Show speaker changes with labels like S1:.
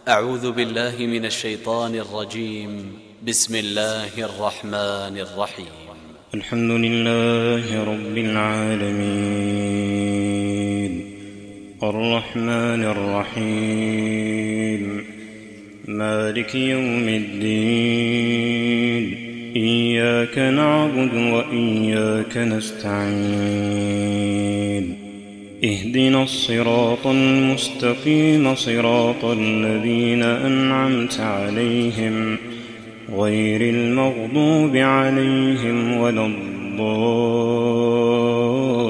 S1: أعوذ بالله من الشيطان الرجيم. بسم الله الرحمن الرحيم.
S2: الحمد لله رب العالمين، الرحمن الرحيم، مالك يوم الدين، إياك نعبد وإياك نستعين، اهدنا الصراط المستقيم، صراط الذين أنعمت عليهم غير المغضوب عليهم ولا الضالين.